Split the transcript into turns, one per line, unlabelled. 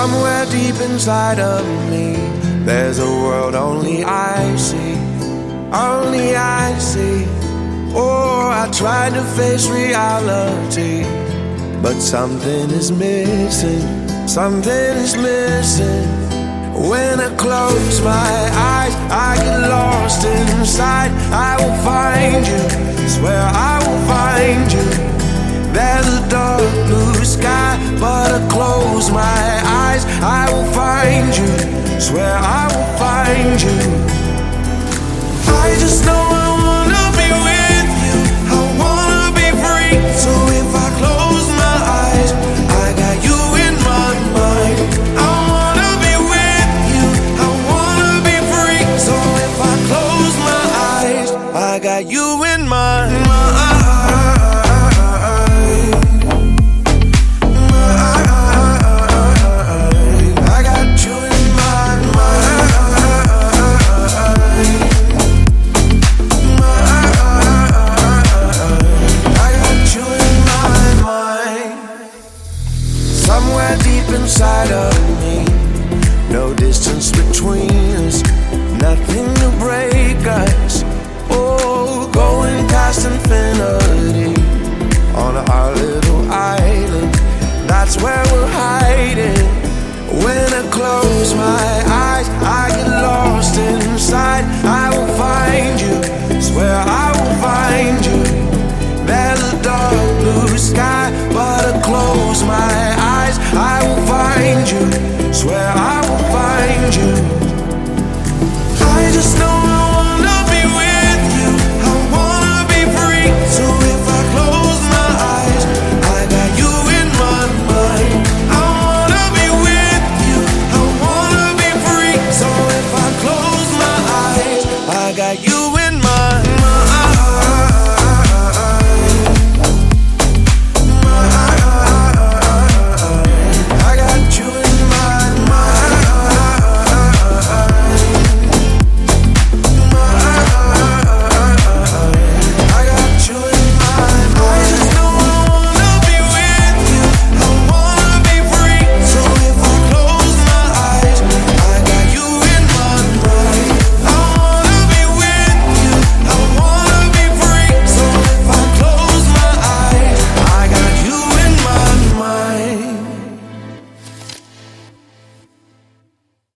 Somewhere deep inside of me, there's a world only I see, only I see. Oh, I tried to face reality, but something is missing, something is missing. When I close my eyes, I get lost inside. I will find you, swear I will find you. There's a dark blue sky, but I close my eyes, I will find you, swear I will find you. I just know I wanna be with you, I wanna be free. So if I close my eyes, I got you in my mind. I wanna be with you, I wanna be free. So if I close my eyes, I got you in my mind.